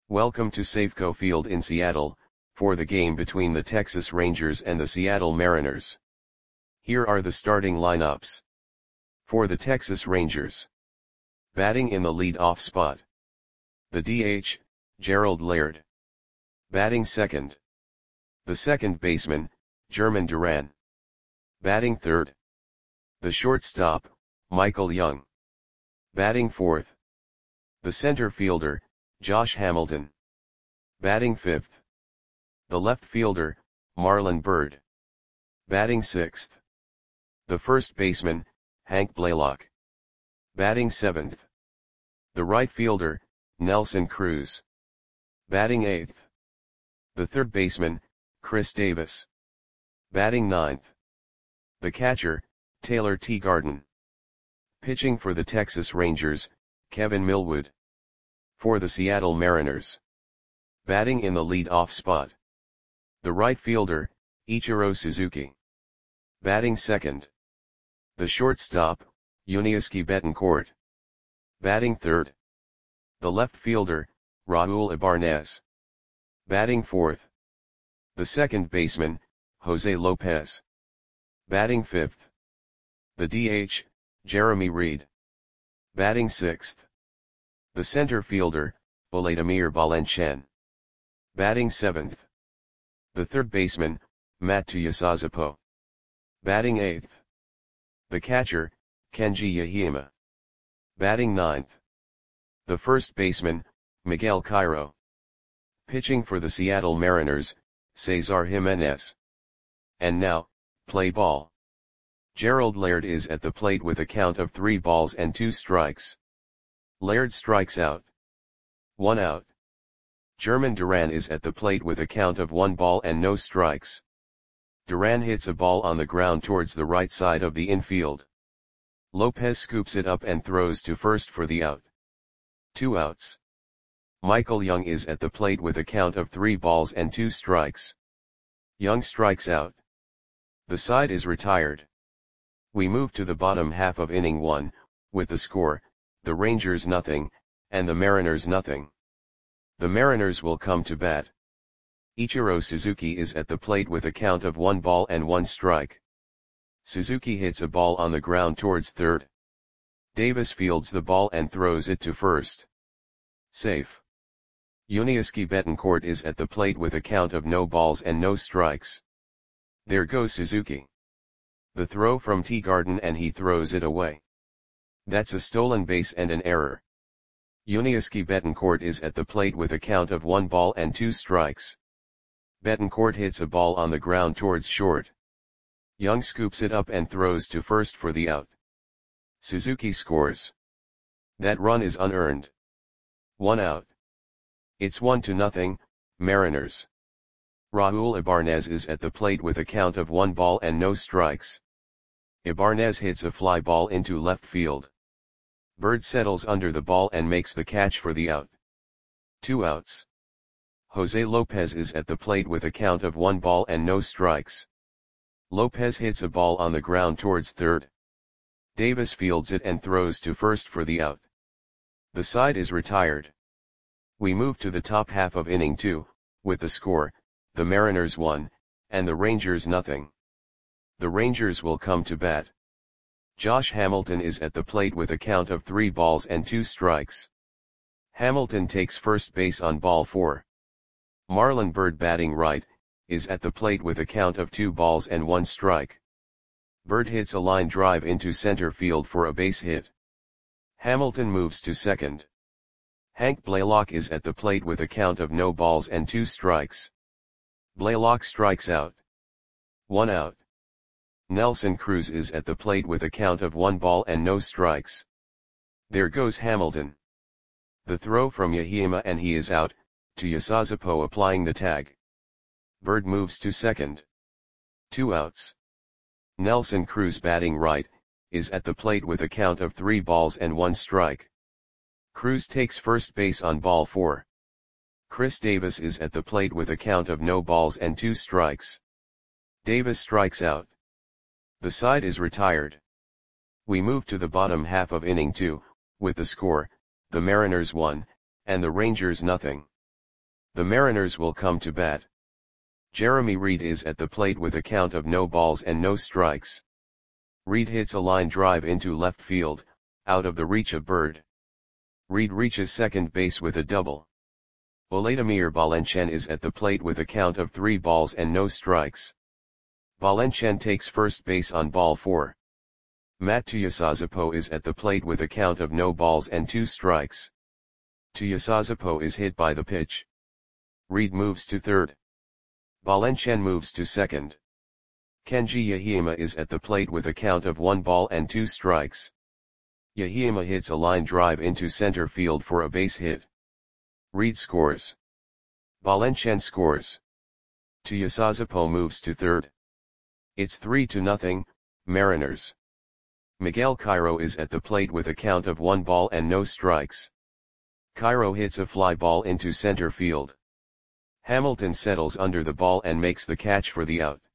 Welcome to Safeco Field in Seattle, for the game between the Texas Rangers and the Seattle Mariners. Here are the starting lineups. For the Texas Rangers. Batting in the lead-off spot. The DH, Gerald Laird. Batting second. The second baseman, German Duran. Batting third. The shortstop, Michael Young. Batting fourth. The center fielder, Josh Hamilton. Batting fifth. The left fielder, Marlon Byrd. Batting sixth. The first baseman, Hank Blaylock. Batting seventh. The right fielder, Nelson Cruz. Batting eighth. The third baseman, Chris Davis. Batting ninth. The catcher, Taylor Teagarden. Pitching for the Texas Rangers, Kevin Millwood. For the Seattle Mariners. Batting in the lead-off spot. The right fielder, Ichiro Suzuki. Batting second. The shortstop, Yuniesky Betancourt. Batting third. The left fielder, Raul Ibarnez. Batting fourth. The second baseman, Jose Lopez. Batting fifth. The DH, Jeremy Reed. Batting sixth. The center fielder, Vladimir Valencian. Batting seventh. The third baseman, Matt Tuiasosopo. Batting eighth. The catcher, Kenji Yahima. Batting ninth. The first baseman, Miguel Cairo. Pitching for the Seattle Mariners, Cesar Jimenez. And now, play ball. Gerald Laird is at the plate with a count of 3 balls and 2 strikes. Laird strikes out. 1 out. German Duran is at the plate with a count of 1 ball and no strikes. Duran hits a ball on the ground towards the right side of the infield. Lopez scoops it up and throws to first for the out. 2 outs. Michael Young is at the plate with a count of 3 balls and 2 strikes. Young strikes out. The side is retired. We move to the bottom half of inning 1, with the score, the Rangers nothing, and the Mariners nothing. The Mariners will come to bat. Ichiro Suzuki is at the plate with a count of 1 ball and 1 strike. Suzuki hits a ball on the ground towards third. Davis fields the ball and throws it to first. Safe. Yuniesky Betancourt is at the plate with a count of no balls and no strikes. There goes Suzuki. The throw from Teagarden and he throws it away. That's a stolen base and an error. Yuniesky Betancourt is at the plate with a count of 1 ball and 2 strikes. Betancourt hits a ball on the ground towards short. Young scoops it up and throws to first for the out. Suzuki scores. That run is unearned. 1 out. It's 1-0, Mariners. Raul Ibarnez is at the plate with a count of 1 ball and no strikes. Ibarnez hits a fly ball into left field. Byrd settles under the ball and makes the catch for the out. 2 outs. Jose Lopez is at the plate with a count of 1 ball and no strikes. Lopez hits a ball on the ground towards third. Davis fields it and throws to first for the out. The side is retired. We move to the top half of inning 2, with the score, the Mariners 1, and the Rangers nothing. The Rangers will come to bat. Josh Hamilton is at the plate with a count of 3 balls and 2 strikes. Hamilton takes first base on ball 4. Marlon Byrd, batting right, is at the plate with a count of 2 balls and 1 strike. Byrd hits a line drive into center field for a base hit. Hamilton moves to second. Hank Blaylock is at the plate with a count of no balls and 2 strikes. Blaylock strikes out. 1 out. Nelson Cruz is at the plate with a count of 1 ball and no strikes. There goes Hamilton. The throw from Yahima and he is out, Tuiasosopo applying the tag. Byrd moves to second. 2 outs. Nelson Cruz, batting right, is at the plate with a count of 3 balls and 1 strike. Cruz takes first base on ball 4. Chris Davis is at the plate with a count of no balls and 2 strikes. Davis strikes out. The side is retired. We move to the bottom half of inning 2, with the score, the Mariners 1, and the Rangers nothing. The Mariners will come to bat. Jeremy Reed is at the plate with a count of no balls and no strikes. Reed hits a line drive into left field, out of the reach of Bird. Reed reaches second base with a double. Vladimir Valencian is at the plate with a count of 3 balls and no strikes. Valencian takes first base on ball 4. Matt Tuiasosopo is at the plate with a count of no balls and 2 strikes. Tuiasosopo is hit by the pitch. Reed moves to third. Valencian moves to second. Kenji Yahima is at the plate with a count of 1 ball and 2 strikes. Yahima hits a line drive into center field for a base hit. Reed scores. Valencian scores. Tuiasosopo moves to third. It's 3-0, Mariners. Miguel Cairo is at the plate with a count of 1 ball and no strikes. Cairo hits a fly ball into center field. Hamilton settles under the ball and makes the catch for the out.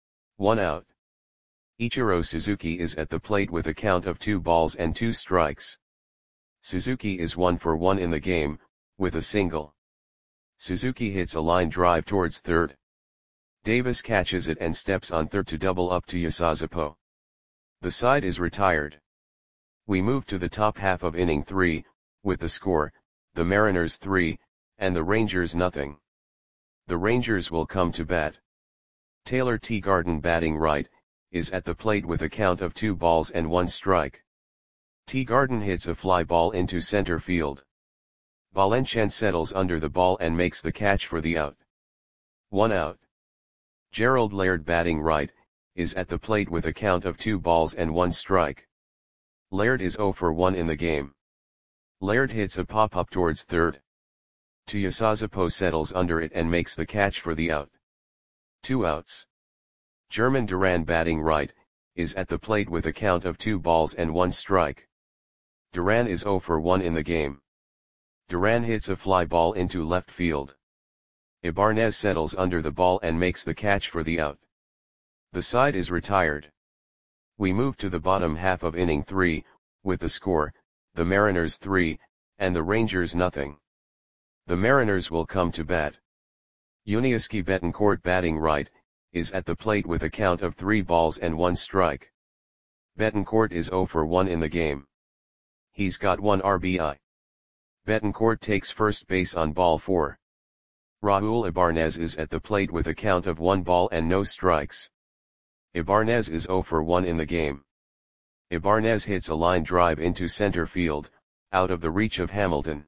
1 out. Ichiro Suzuki is at the plate with a count of 2 balls and 2 strikes. Suzuki is 1 for 1 in the game, with a single. Suzuki hits a line drive towards third. Davis catches it and steps on third to double up Tuiasosopo. The side is retired. We move to the top half of inning 3, with the score, the Mariners 3, and the Rangers nothing. The Rangers will come to bat. Taylor Teagarden, batting right, is at the plate with a count of 2 balls and 1 strike. Teagarden hits a fly ball into center field. Valencian settles under the ball and makes the catch for the out. 1 out. Gerald Laird, batting right, is at the plate with a count of 2 balls and 1 strike. Laird is 0 for 1 in the game. Laird hits a pop-up towards third. Tuiasosopo settles under it and makes the catch for the out. 2 outs. German Duran, batting right, is at the plate with a count of 2 balls and 1 strike. Duran is 0 for 1 in the game. Duran hits a fly ball into left field. Ibanez settles under the ball and makes the catch for the out. The side is retired. We move to the bottom half of inning 3, with the score, the Mariners 3, and the Rangers nothing. The Mariners will come to bat. Yuniesky Betancourt, batting right, is at the plate with a count of 3 balls and 1 strike. Betancourt is 0 for 1 in the game. He's got 1 RBI. Betancourt takes first base on ball 4. Raul Ibanez is at the plate with a count of 1 ball and no strikes. Ibanez is 0 for 1 in the game. Ibanez hits a line drive into center field, out of the reach of Hamilton.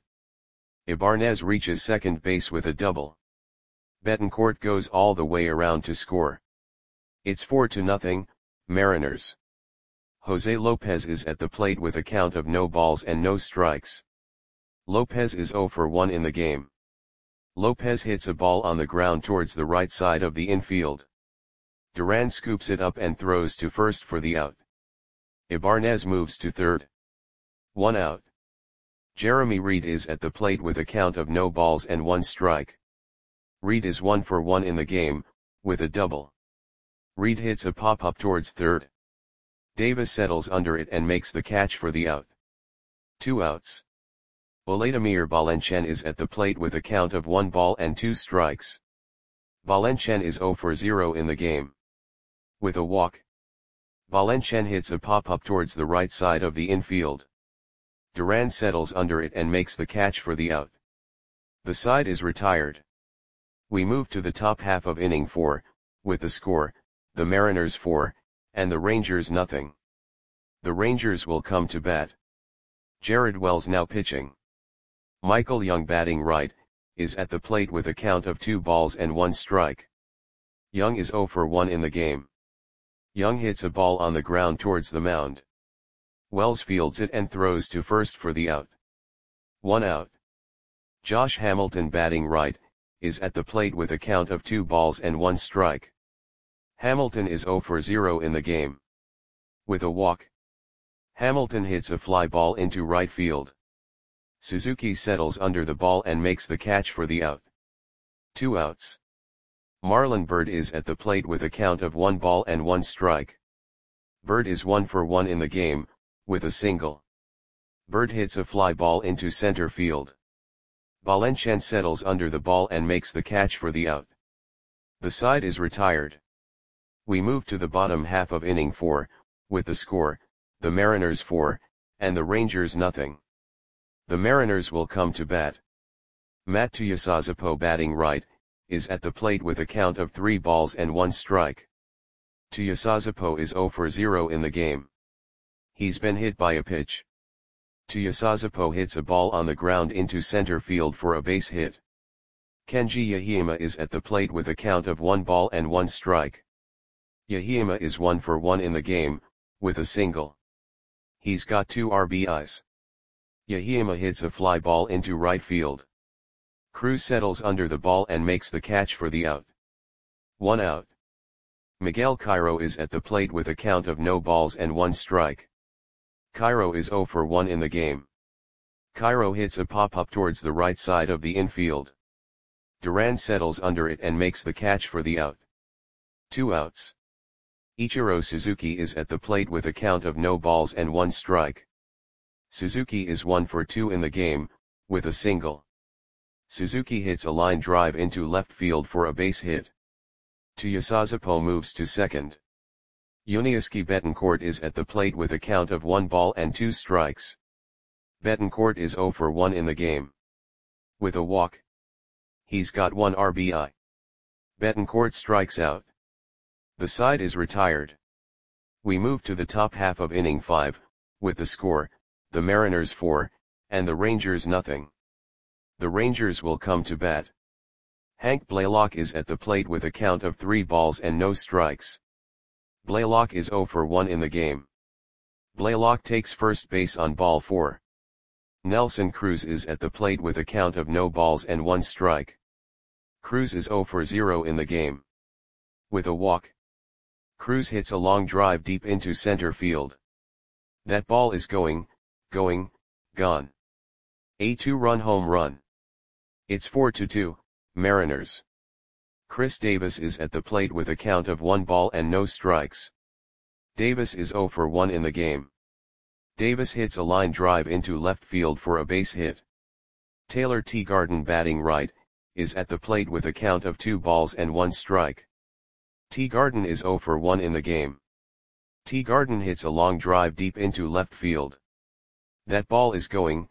Ibanez reaches second base with a double. Betancourt goes all the way around to score. It's 4-0, Mariners. Jose Lopez is at the plate with a count of no balls and no strikes. Lopez is 0 for 1 in the game. Lopez hits a ball on the ground towards the right side of the infield. Duran scoops it up and throws to first for the out. Ibanez moves to third. 1 out. Jeremy Reed is at the plate with a count of no balls and 1 strike. Reed is 1 for 1 in the game, with a double. Reed hits a pop-up towards third. Davis settles under it and makes the catch for the out. 2 outs. Vladimir Valencian is at the plate with a count of 1 ball and 2 strikes. Valencian is 0 for 0 in the game. With a walk. Valencian hits a pop-up towards the right side of the infield. Duran settles under it and makes the catch for the out. The side is retired. We move to the top half of inning 4, with the score, the Mariners 4, and the Rangers nothing. The Rangers will come to bat. Jared Wells now pitching. Michael Young, batting right, is at the plate with a count of 2 balls and 1 strike. Young is 0 for 1 in the game. Young hits a ball on the ground towards the mound. Wells fields it and throws to first for the out. 1 out. Josh Hamilton, batting right, is at the plate with a count of 2 balls and 1 strike. Hamilton is 0 for 0 in the game. With a walk. Hamilton hits a fly ball into right field. Suzuki settles under the ball and makes the catch for the out. 2 outs. Marlon Byrd is at the plate with a count of 1 ball and 1 strike. Byrd is 1 for 1 in the game, with a single. Byrd hits a fly ball into center field. Valenciennes settles under the ball and makes the catch for the out. The side is retired. We move to the bottom half of inning 4, with the score, the Mariners 4, and the Rangers nothing. The Mariners will come to bat. Matt Tuiasosopo, batting right, is at the plate with a count of 3 balls and 1 strike. Tuiasosopo is 0 for 0 in the game. He's been hit by a pitch. Tuiasosopo hits a ball on the ground into center field for a base hit. Kenji Yahima is at the plate with a count of 1 ball and 1 strike. Yahima is 1 for 1 in the game, with a single. He's got 2 RBIs. Yahima hits a fly ball into right field. Cruz settles under the ball and makes the catch for the out. 1 out. Miguel Cairo is at the plate with a count of no balls and 1 strike. Cairo is 0 for 1 in the game. Cairo hits a pop-up towards the right side of the infield. Duran settles under it and makes the catch for the out. 2 outs. Ichiro Suzuki is at the plate with a count of no balls and 1 strike. Suzuki is 1 for 2 in the game, with a single. Suzuki hits a line drive into left field for a base hit. Tuiasosopo moves to second. Yuniesky Betancourt is at the plate with a count of 1 ball and 2 strikes. Betancourt is 0 for 1 in the game. With a walk. He's got 1 RBI. Betancourt strikes out. The side is retired. We move to the top half of inning 5, with the score, the Mariners 4, and the Rangers nothing. The Rangers will come to bat. Hank Blaylock is at the plate with a count of 3 balls and no strikes. Blaylock is 0 for 1 in the game. Blaylock takes first base on ball 4. Nelson Cruz is at the plate with a count of no balls and 1 strike. Cruz is 0 for 0 in the game. With a walk. Cruz hits a long drive deep into center field. That ball is going, gone. A 2-run home run. It's 4-2, Mariners. Chris Davis is at the plate with a count of 1 ball and no strikes. Davis is 0 for 1 in the game. Davis hits a line drive into left field for a base hit. Taylor Teagarden, batting right, is at the plate with a count of 2 balls and 1 strike. Teagarden is 0 for 1 in the game. Teagarden hits a long drive deep into left field. That ball is going,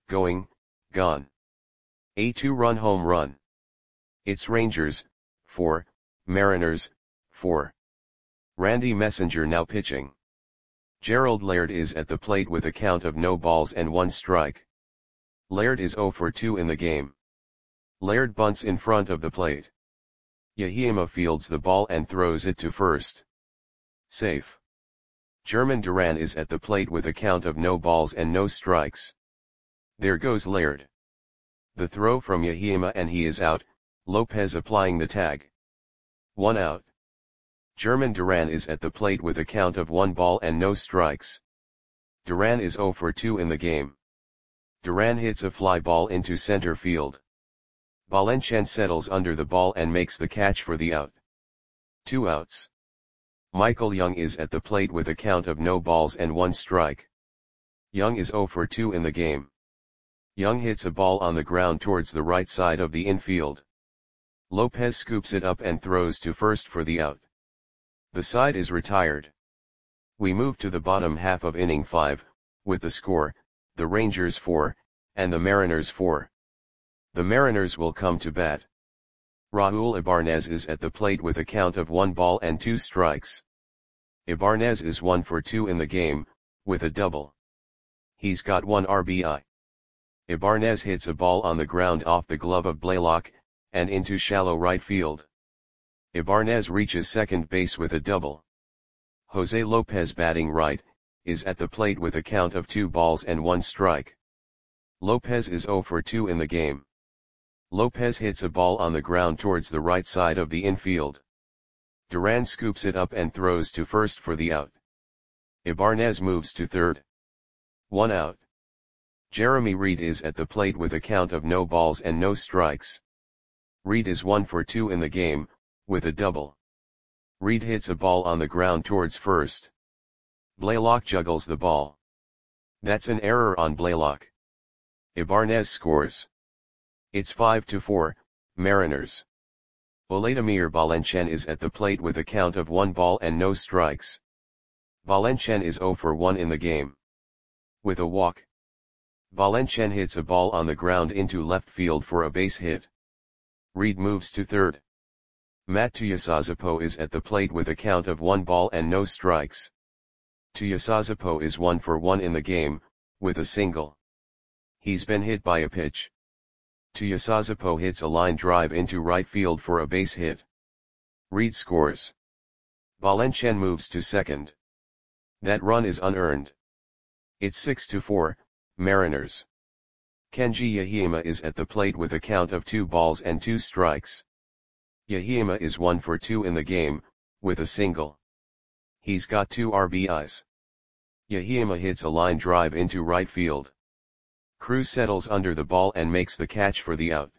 gone. A 2-run home run. It's Rangers, 4, Mariners, 4. Randy Messenger now pitching. Gerald Laird is at the plate with a count of no balls and 1 strike. Laird is 0 for 2 in the game. Laird bunts in front of the plate. Yahima fields the ball and throws it to first. Safe. German Duran is at the plate with a count of no balls and no strikes. There goes Laird. The throw from Yahima and he is out, Lopez applying the tag. 1 out. German Duran is at the plate with a count of 1 ball and no strikes. Duran is 0 for 2 in the game. Duran hits a fly ball into center field. Valenciennes settles under the ball and makes the catch for the out. 2 outs. Michael Young is at the plate with a count of no balls and 1 strike. Young is 0 for 2 in the game. Young hits a ball on the ground towards the right side of the infield. Lopez scoops it up and throws to first for the out. The side is retired. We move to the bottom half of inning 5, with the score, the Rangers 4, and the Mariners 4. The Mariners will come to bat. Raul Ibanez is at the plate with a count of 1 ball and 2 strikes. Ibanez is 1 for 2 in the game, with a double. He's got 1 RBI. Ibanez hits a ball on the ground off the glove of Blaylock, and into shallow right field. Ibanez reaches second base with a double. Jose Lopez, batting right, is at the plate with a count of 2 balls and 1 strike. Lopez is 0 for 2 in the game. Lopez hits a ball on the ground towards the right side of the infield. Duran scoops it up and throws to first for the out. Ibanez moves to third. 1 out. Jeremy Reed is at the plate with a count of no balls and no strikes. Reed is 1 for 2 in the game, with a double. Reed hits a ball on the ground towards first. Blaylock juggles the ball. That's an error on Blaylock. Ibanez scores. It's 5-4, Mariners. Vladimir Valencian is at the plate with a count of 1 ball and no strikes. Valencian is 0 for 1 in the game. With a walk. Valencian hits a ball on the ground into left field for a base hit. Reed moves to third. Matt Tuiasosopo is at the plate with a count of 1 ball and no strikes. Tuiasosopo is 1 for 1 in the game, with a single. He's been hit by a pitch. Tuiasosopo hits a line drive into right field for a base hit. Reed scores. Valencian moves to second. That run is unearned. It's 6-4, Mariners. Kenji Yahima is at the plate with a count of 2 balls and 2 strikes. Yahima is 1 for 2 in the game, with a single. He's got 2 RBIs. Yahima hits a line drive into right field. Cruz settles under the ball and makes the catch for the out.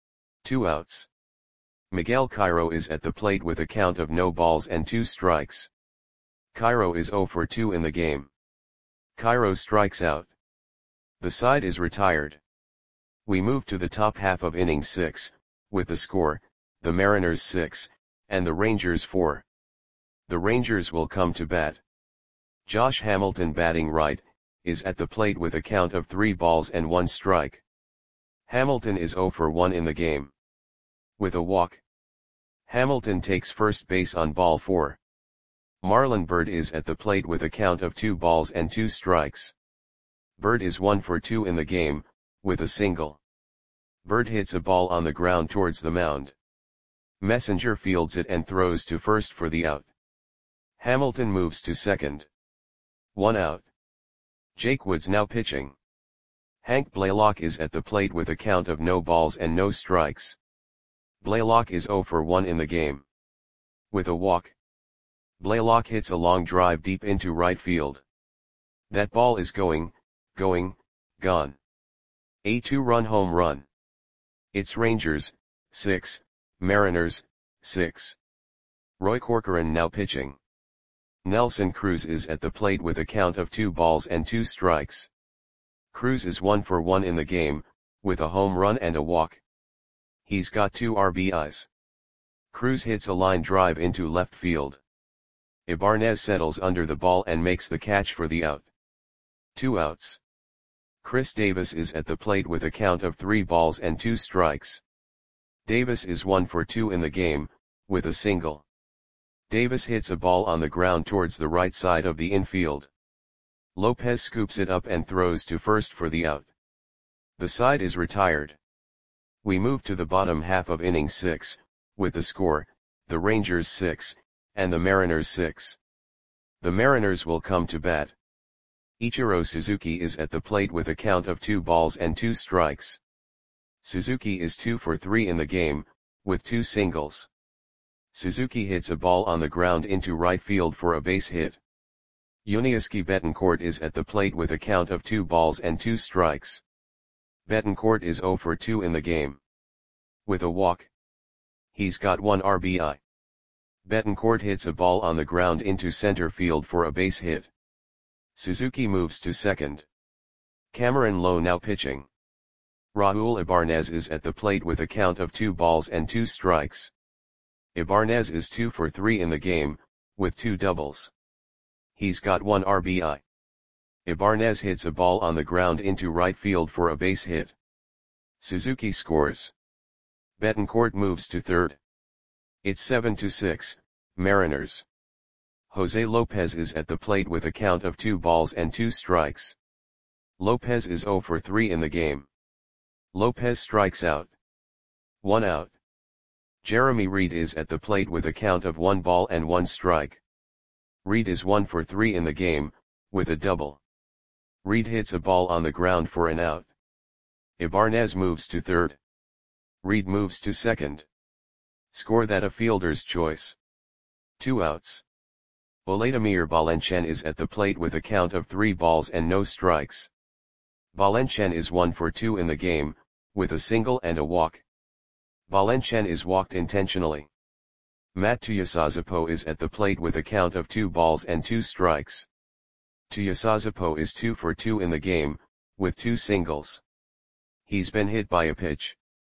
2 outs. Miguel Cairo is at the plate with a count of no balls and 2 strikes. Cairo is 0 for 2 in the game. Cairo strikes out. The side is retired. We move to the top half of inning 6, with the score, the Mariners 6, and the Rangers 4. The Rangers will come to bat. Josh Hamilton, batting right, is at the plate with a count of 3 balls and 1 strike. Hamilton is 0 for 1 in the game. With a walk. Hamilton takes first base on ball 4. Marlon Byrd is at the plate with a count of 2 balls and 2 strikes. Byrd is 1 for 2 in the game, with a single. Byrd hits a ball on the ground towards the mound. Messenger fields it and throws to first for the out. Hamilton moves to second. 1 out. Jake Woods now pitching. Hank Blaylock is at the plate with a count of no balls and no strikes. Blaylock is 0 for 1 in the game. With a walk. Blaylock hits a long drive deep into right field. That ball is gone. A 2-run home run. It's Rangers, 6, Mariners, 6. Roy Corcoran now pitching. Nelson Cruz is at the plate with a count of 2 balls and 2 strikes. Cruz is 1 for 1 in the game, with a home run and a walk. He's got 2 RBIs. Cruz hits a line drive into left field. Ibanez settles under the ball and makes the catch for the out. 2 outs. Chris Davis is at the plate with a count of 3 balls and 2 strikes. Davis is 1 for 2 in the game, with a single. Davis hits a ball on the ground towards the right side of the infield. Lopez scoops it up and throws to first for the out. The side is retired. We move to the bottom half of inning 6, with the score, the Rangers 6, and the Mariners 6. The Mariners will come to bat. Ichiro Suzuki is at the plate with a count of 2 balls and 2 strikes. Suzuki is 2 for 3 in the game, with 2 singles. Suzuki hits a ball on the ground into right field for a base hit. Yuniesky Betancourt is at the plate with a count of 2 balls and 2 strikes. Betancourt is 0 for 2 in the game. With a walk. He's got 1 RBI. Betancourt hits a ball on the ground into center field for a base hit. Suzuki moves to second. Cameron Lowe now pitching. Raul Ibanez is at the plate with a count of 2 balls and 2 strikes. Ibanez is 2 for 3 in the game, with 2 doubles. He's got 1 RBI. Ibanez hits a ball on the ground into right field for a base hit. Suzuki scores. Betancourt moves to third. It's 7-6, Mariners. Jose Lopez is at the plate with a count of 2 balls and 2 strikes. Lopez is 0 for 3 in the game. Lopez strikes out. 1 out. Jeremy Reed is at the plate with a count of 1 ball and 1 strike. Reed is 1 for 3 in the game, with a double. Reed hits a ball on the ground for an out. Ibanez moves to third. Reed moves to second. Score that a fielder's choice. 2 outs. Vladimir Valencian is at the plate with a count of 3 balls and no strikes. Valencian is 1 for 2 in the game, with a single and a walk. Valencian is walked intentionally. Matt Tuiasosopo is at the plate with a count of 2 balls and 2 strikes. Tuiasosopo is 2 for 2 in the game, with 2 singles. He's been hit by a pitch.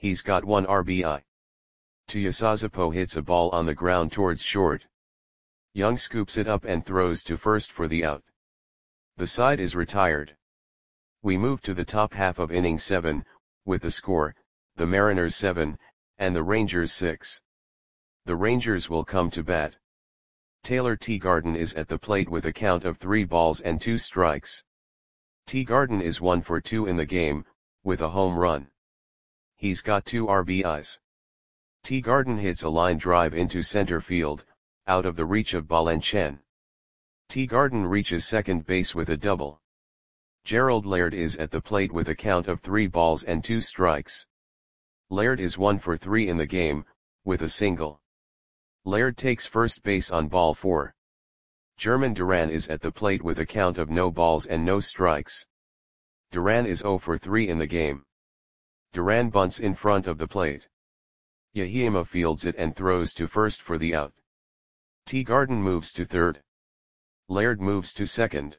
He's got 1 RBI. Tuiasosopo hits a ball on the ground towards short. Young scoops it up and throws to first for the out. The side is retired. We move to the top half of inning 7, with the score, the Mariners 7, and the Rangers 6. The Rangers will come to bat. Taylor Teagarden is at the plate with a count of 3 balls and 2 strikes. Teagarden is 1 for 2 in the game, with a home run. He's got 2 RBIs. Teagarden hits a line drive into center field, out of the reach of Ball and Chen. Teagarden reaches second base with a double. Gerald Laird is at the plate with a count of 3 balls and 2 strikes. Laird is 1 for 3 in the game, with a single. Laird takes first base on ball 4. German Duran is at the plate with a count of no balls and no strikes. Duran is 0 for 3 in the game. Duran bunts in front of the plate. Yahima fields it and throws to first for the out. Teagarden moves to third. Laird moves to second.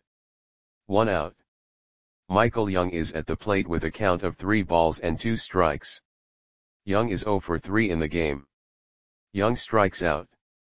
1 out. Michael Young is at the plate with a count of 3 balls and 2 strikes. Young is 0 for 3 in the game. Young strikes out.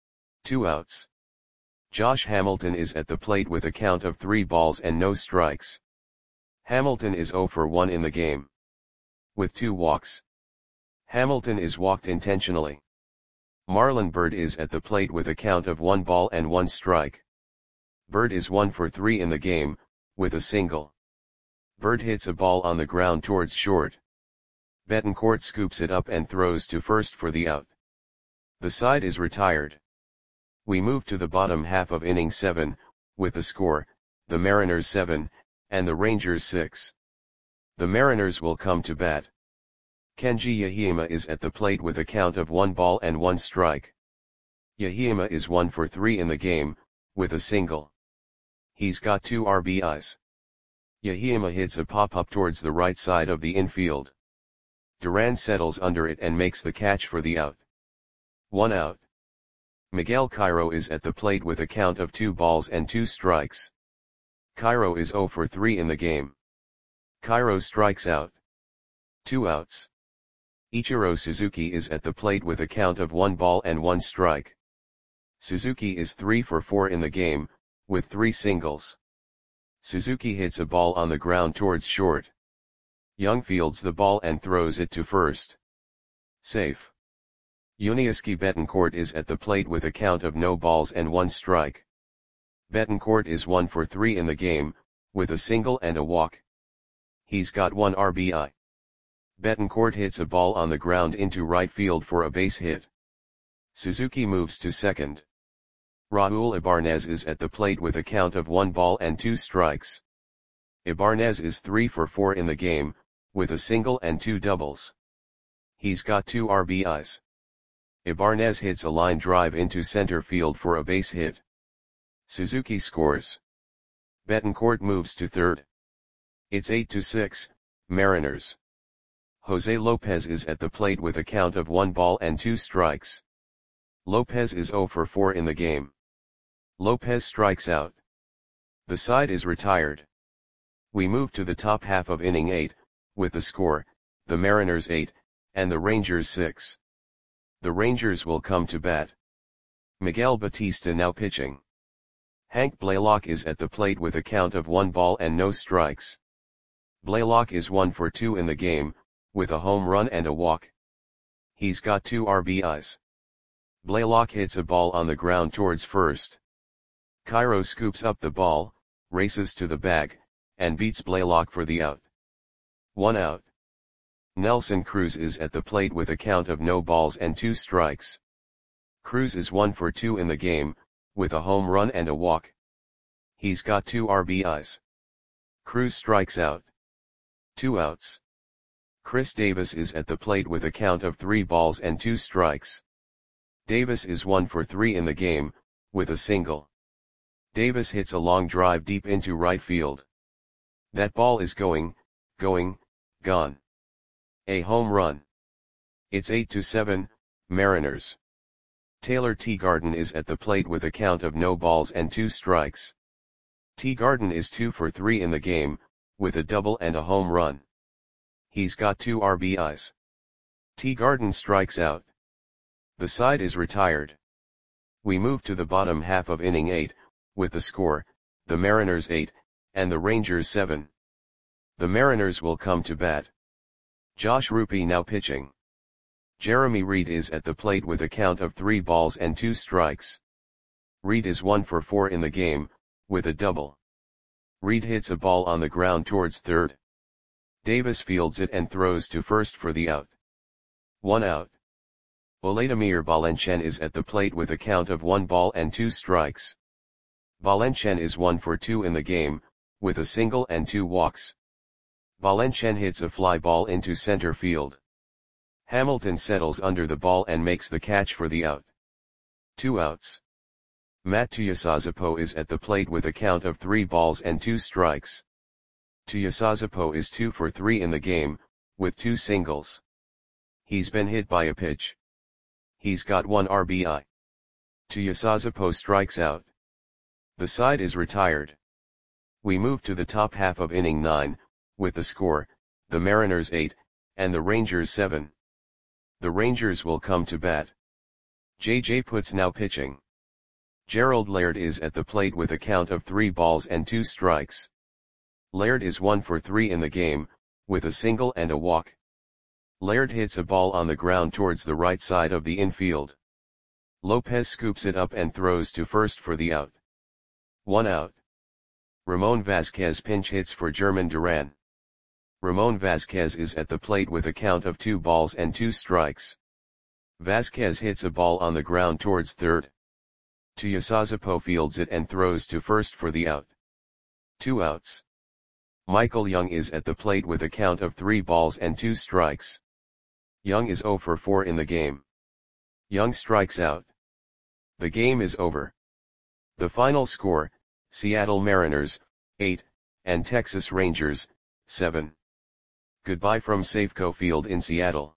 2 outs. Josh Hamilton is at the plate with a count of 3 balls and no strikes. Hamilton is 0 for 1 in the game. With 2 walks. Hamilton is walked intentionally. Marlon Byrd is at the plate with a count of 1 ball and 1 strike. Byrd is 1 for 3 in the game, with a single. Byrd hits a ball on the ground towards short. Betancourt scoops it up and throws to first for the out. The side is retired. We move to the bottom half of inning 7, with the score, the Mariners 7, and the Rangers 6. The Mariners will come to bat. Kenji Yahima is at the plate with a count of 1 ball and 1 strike. Yahima is 1 for 3 in the game, with a single. He's got 2 RBIs. Yahima hits a pop-up towards the right side of the infield. Duran settles under it and makes the catch for the out. 1 out. Miguel Cairo is at the plate with a count of 2 balls and 2 strikes. Cairo is 0 for 3 in the game. Cairo strikes out. 2 outs. Ichiro Suzuki is at the plate with a count of 1 ball and 1 strike. Suzuki is 3 for 4 in the game, with 3 singles. Suzuki hits a ball on the ground towards short. Young fields the ball and throws it to first. Safe. Yuniesky Betancourt is at the plate with a count of no balls and 1 strike. Betancourt is 1 for 3 in the game, with a single and a walk. He's got 1 RBI. Betancourt hits a ball on the ground into right field for a base hit. Suzuki moves to second. Raul Ibarnez is at the plate with a count of 1 ball and 2 strikes. Ibarnez is 3 for 4 in the game, with a single and 2 doubles. He's got 2 RBIs. Ibarnez hits a line drive into center field for a base hit. Suzuki scores. Betancourt moves to third. It's 8-6, Mariners. Jose Lopez is at the plate with a count of 1 ball and 2 strikes. Lopez is 0 for 4 in the game. Lopez strikes out. The side is retired. We move to the top half of inning 8, with the score, the Mariners 8, and the Rangers 6. The Rangers will come to bat. Miguel Batista now pitching. Hank Blaylock is at the plate with a count of 1 ball and no strikes. Blaylock is 1 for 2 in the game, with a home run and a walk. He's got 2 RBIs. Blaylock hits a ball on the ground towards first. Cairo scoops up the ball, races to the bag, and beats Blaylock for the out. 1 out. Nelson Cruz is at the plate with a count of no balls and 2 strikes. Cruz is 1 for 2 in the game, with a home run and a walk. He's got 2 RBIs. Cruz strikes out. 2 outs. Chris Davis is at the plate with a count of 3 balls and 2 strikes. Davis is 1 for 3 in the game, with a single. Davis hits a long drive deep into right field. That ball is going, gone. A home run. It's 8-7, Mariners. Taylor Teagarden is at the plate with a count of no balls and 2 strikes. Teagarden is 2 for 3 in the game, with a double and a home run. He's got 2 RBIs. Teagarden strikes out. The side is retired. We move to the bottom half of inning 8, with the score, the Mariners 8, and the Rangers 7. The Mariners will come to bat. Josh Rupe now pitching. Jeremy Reed is at the plate with a count of 3 balls and 2 strikes. Reed is 1 for 4 in the game, with a double. Reed hits a ball on the ground towards third. Davis fields it and throws to first for the out. 1 out. Vladimir Valencian is at the plate with a count of 1 ball and 2 strikes. Valencian is 1 for 2 in the game, with a single and 2 walks. Valencian hits a fly ball into center field. Hamilton settles under the ball and makes the catch for the out. 2 outs. Matt Tuiasosopo is at the plate with a count of 3 balls and 2 strikes. Tuiasosopo is 2 for 3 in the game, with 2 singles. He's been hit by a pitch. He's got 1 RBI. Tuiasosopo strikes out. The side is retired. We move to the top half of inning 9, with the score, the Mariners 8, and the Rangers 7. The Rangers will come to bat. J.J. Putz now pitching. Gerald Laird is at the plate with a count of 3 balls and 2 strikes. Laird is 1 for 3 in the game, with a single and a walk. Laird hits a ball on the ground towards the right side of the infield. Lopez scoops it up and throws to first for the out. 1 out. Ramon Vasquez pinch hits for German Duran. Ramon Vasquez is at the plate with a count of 2 balls and 2 strikes. Vasquez hits a ball on the ground towards third. Tuiasosopo fields it and throws to first for the out. 2 outs. Michael Young is at the plate with a count of 3 balls and 2 strikes. Young is 0 for 4 in the game. Young strikes out. The game is over. The final score, Seattle Mariners, 8, and Texas Rangers, 7. Goodbye from Safeco Field in Seattle.